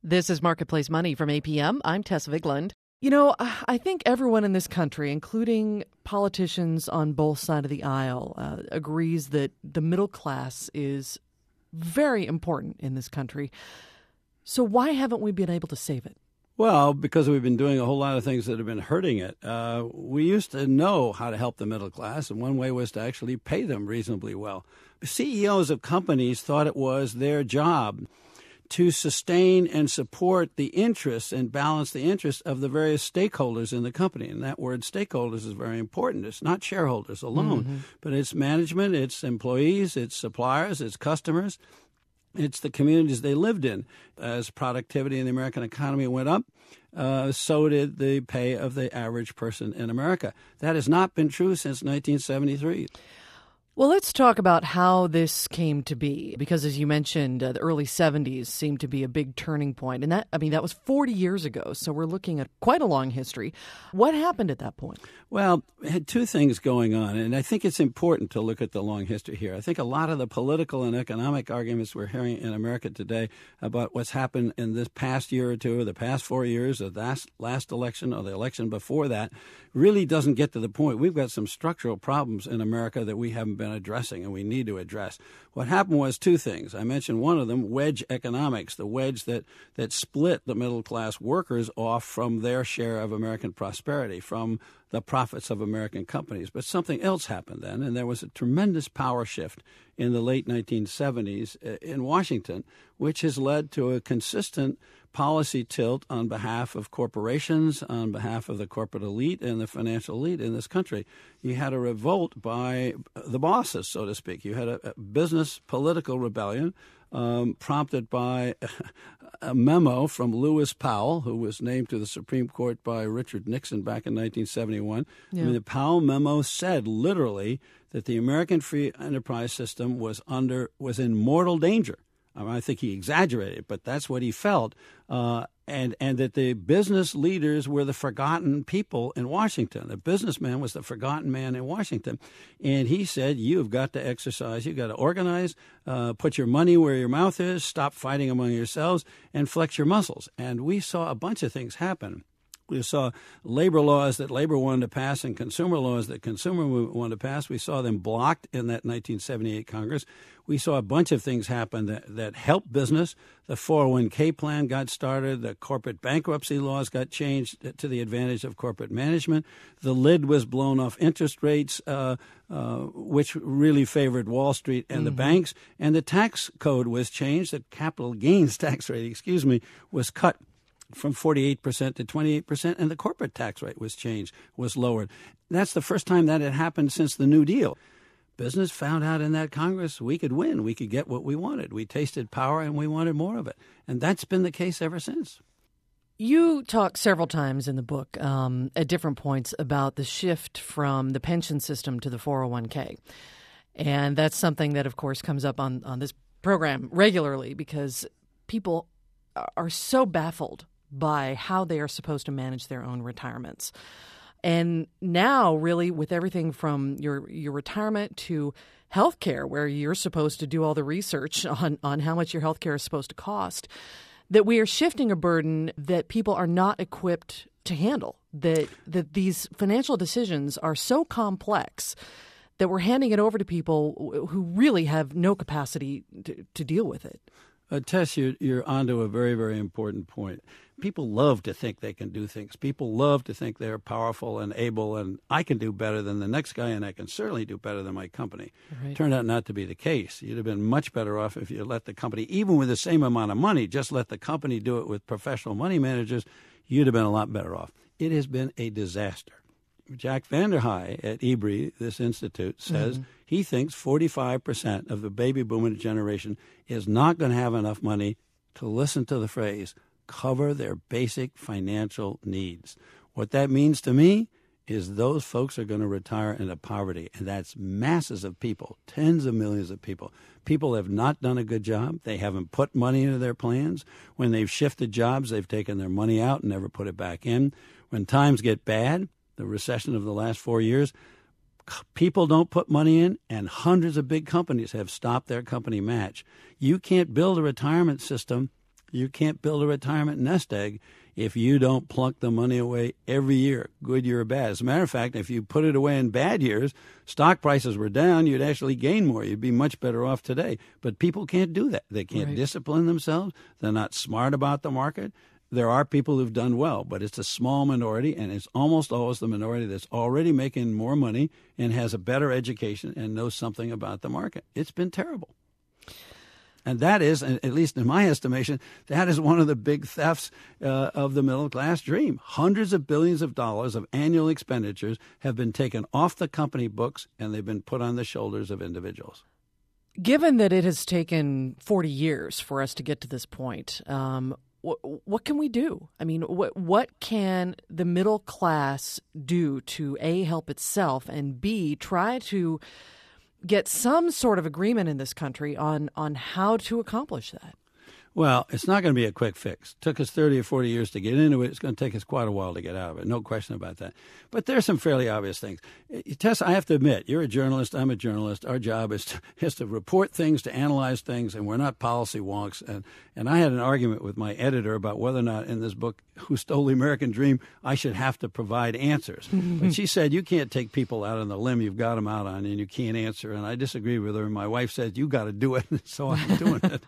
This is Marketplace Money from APM. I'm Tess Vigland. I think everyone in this country, including politicians on both sides of the aisle, agrees that the middle class is very important in this country. So why haven't we been able to save it? Well, because we've been doing a whole lot of things that have been hurting it. We used to know how to help the middle class, and one way was to actually pay them reasonably well. CEOs of companies thought it was their job to sustain and support the interests and balance the interests of the various stakeholders in the company. And that word stakeholders is very important. It's not shareholders alone, but it's management, it's employees, it's suppliers, it's customers, it's the communities they lived in. As productivity in the American economy went up, so did the pay of the average person in America. That has not been true since 1973. Well, let's talk about how this came to be, because as you mentioned, the early 70s seemed to be a big turning point. And that was 40 years ago, so we're looking at quite a long history. What happened at that point? Well, we had two things going on, and I think it's important to look at the long history here. I think a lot of the political and economic arguments we're hearing in America today about what's happened in this past year or two, or the past 4 years, or the last election, or the election before that, really doesn't get to the point. We've got some structural problems in America that we haven't been addressing and we need to address. What happened was two things. I mentioned one of them, wedge economics, the wedge that split the middle class workers off from their share of American prosperity, from the profits of American companies. But something else happened then, and there was a tremendous power shift in the late 1970s in Washington, which has led to a consistent policy tilt on behalf of corporations, on behalf of the corporate elite and the financial elite in this country. You had a revolt by the bosses, so to speak. You had a business political rebellion prompted by a memo from Lewis Powell, who was named to the Supreme Court by Richard Nixon back in 1971. Yeah. The Powell memo said literally that the American free enterprise system was in mortal danger. I think he exaggerated, but that's what he felt, and that the business leaders were the forgotten people in Washington. The businessman was the forgotten man in Washington, and he said, you've got to exercise, you've got to organize, put your money where your mouth is, stop fighting among yourselves, and flex your muscles. And we saw a bunch of things happen. We saw labor laws that labor wanted to pass and consumer laws that consumer wanted to pass. We saw them blocked in that 1978 Congress. We saw a bunch of things happen that helped business. The 401k plan got started. The corporate bankruptcy laws got changed to the advantage of corporate management. The lid was blown off interest rates, which really favored Wall Street and the banks. And the tax code was changed. The capital gains tax rate, was cut from 48% to 28%, and the corporate tax rate was lowered. That's the first time that had happened since the New Deal. Business found out in that Congress we could win. We could get what we wanted. We tasted power, and we wanted more of it. And that's been the case ever since. You talk several times in the book at different points about the shift from the pension system to the 401k. And that's something that, of course, comes up on this program regularly because people are so baffled by how they are supposed to manage their own retirements. And now, really, with everything from your retirement to healthcare, where you're supposed to do all the research on how much your healthcare is supposed to cost, that we are shifting a burden that people are not equipped to handle, that these financial decisions are so complex that we're handing it over to people who really have no capacity to deal with it. Tess, you're onto a very, very important point. People love to think they can do things. People love to think they're powerful and able, and I can do better than the next guy, and I can certainly do better than my company. Right. Turned out not to be the case. You'd have been much better off if you let the company, even with the same amount of money, just let the company do it with professional money managers. You'd have been a lot better off. It has been a disaster. Jack Vander Hai at EBRI, this institute, says he thinks 45% of the baby boomer generation is not going to have enough money to, listen to the phrase, cover their basic financial needs. What that means to me is those folks are going to retire into poverty, and that's masses of people, tens of millions of people. People have not done a good job. They haven't put money into their plans. When they've shifted jobs, they've taken their money out and never put it back in. When times get bad, the recession of the last 4 years, people don't put money in, and hundreds of big companies have stopped their company match. You can't build a retirement system You can't build a retirement nest egg if you don't plunk the money away every year, good year or bad. As a matter of fact, if you put it away in bad years, stock prices were down, you'd actually gain more. You'd be much better off today. But people can't do that. They can't discipline themselves. They're not smart about the market. There are people who've done well, but it's a small minority, and it's almost always the minority that's already making more money and has a better education and knows something about the market. It's been terrible. And that is, at least in my estimation, that is one of the big thefts of the middle-class dream. Hundreds of billions of dollars of annual expenditures have been taken off the company books, and they've been put on the shoulders of individuals. Given that it has taken 40 years for us to get to this point, what can we do? I mean, what can the middle class do to, A, help itself, and B, try to get some sort of agreement in this country on how to accomplish that? Well, it's not going to be a quick fix. It took us 30 or 40 years to get into it. It's going to take us quite a while to get out of it. No question about that. But there's some fairly obvious things. Tess, I have to admit, you're a journalist. I'm a journalist. Our job is to report things, to analyze things, and we're not policy wonks. And I had an argument with my editor about whether or not in this book, Who Stole the American Dream, I should have to provide answers. But she said, you can't take people out on the limb you've got them out on, and you can't answer. And I disagreed with her. And my wife said, you got to do it. So I'm doing it.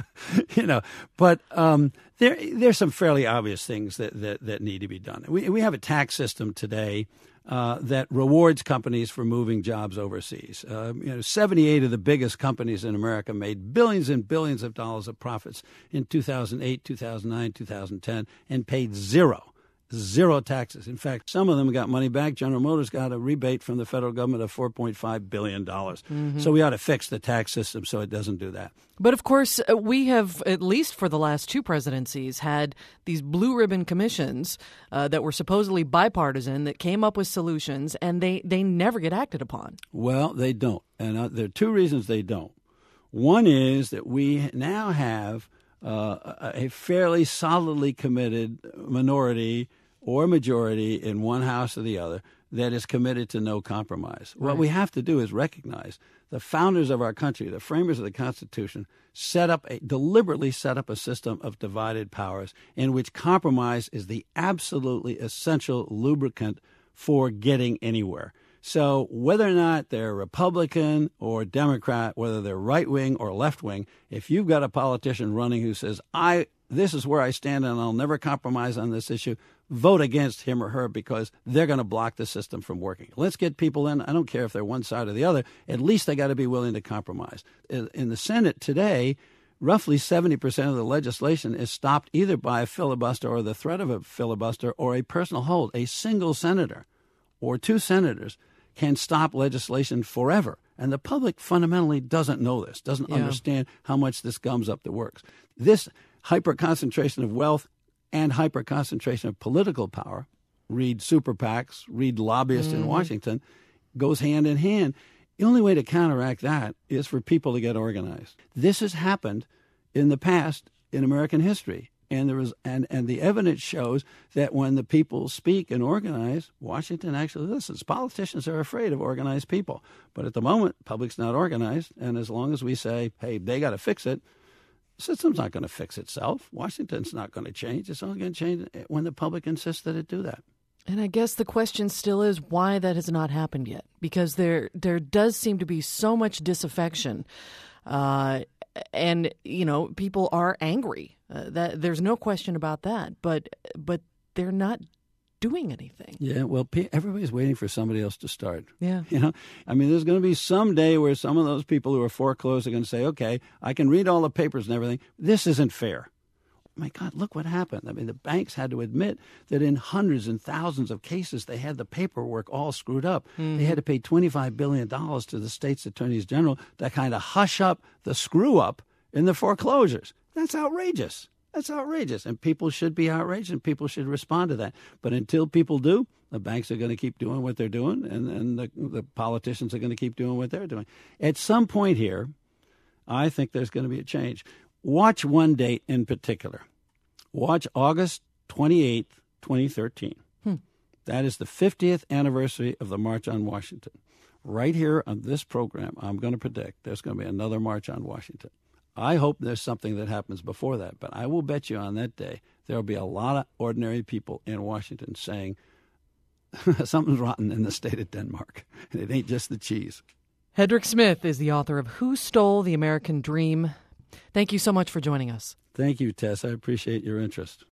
But there's some fairly obvious things that need to be done. We have a tax system today that rewards companies for moving jobs overseas. 78 of the biggest companies in America made billions and billions of dollars of profits in 2008, 2009, 2010, and paid zero taxes. In fact, some of them got money back. General Motors got a rebate from the federal government of $4.5 billion. So we ought to fix the tax system so it doesn't do that. But of course, we have, at least for the last two presidencies, had these blue ribbon commissions that were supposedly bipartisan that came up with solutions, and they never get acted upon. Well, they don't. And there are two reasons they don't. One is that we now have a fairly solidly committed minority or majority in one house or the other that is committed to no compromise. Right. What we have to do is recognize the founders of our country, the framers of the Constitution, deliberately set up a system of divided powers in which compromise is the absolutely essential lubricant for getting anywhere. So whether or not they're Republican or Democrat, whether they're right-wing or left-wing, if you've got a politician running who says, this is where I stand and I'll never compromise on this issue, vote against him or her because they're going to block the system from working. Let's get people in. I don't care if they're one side or the other. At least they got to be willing to compromise. In the Senate today, roughly 70% of the legislation is stopped either by a filibuster or the threat of a filibuster or a personal hold. A single senator or two senators can stop legislation forever. And the public fundamentally doesn't know this, doesn't understand how much this gums up the works. This hyper-concentration of wealth and hyper-concentration of political power, read super PACs, read lobbyists in Washington, goes hand in hand. The only way to counteract that is for people to get organized. This has happened in the past in American history. And the evidence shows that when the people speak and organize, Washington actually listens. Politicians are afraid of organized people. But at the moment, the public's not organized. And as long as we say, hey, they got to fix it, the system's not going to fix itself. Washington's not going to change. It's only going to change when the public insists that it do that. And I guess the question still is why that has not happened yet. Because there does seem to be so much disaffection. And, people are angry. There's no question about that. But they're not doing anything. Yeah, well, everybody's waiting for somebody else to start. Yeah. There's going to be some day where some of those people who are foreclosed are going to say, okay, I can read all the papers and everything. This isn't fair. My God, look what happened. The banks had to admit that in hundreds and thousands of cases, they had the paperwork all screwed up. Mm-hmm. They had to pay $25 billion to the state's attorneys general to kind of hush up the screw up in the foreclosures. That's outrageous. That's outrageous. And people should be outraged and people should respond to that. But until people do, the banks are going to keep doing what they're doing and the politicians are going to keep doing what they're doing. At some point here, I think there's going to be a change. Watch one date in particular. Watch August 28th, 2013. That is the 50th anniversary of the March on Washington. Right here on this program, I'm going to predict there's going to be another March on Washington. I hope there's something that happens before that, but I will bet you on that day there will be a lot of ordinary people in Washington saying something's rotten in the state of Denmark, and it ain't just the cheese. Hedrick Smith is the author of Who Stole the American Dream? Thank you so much for joining us. Thank you, Tess. I appreciate your interest.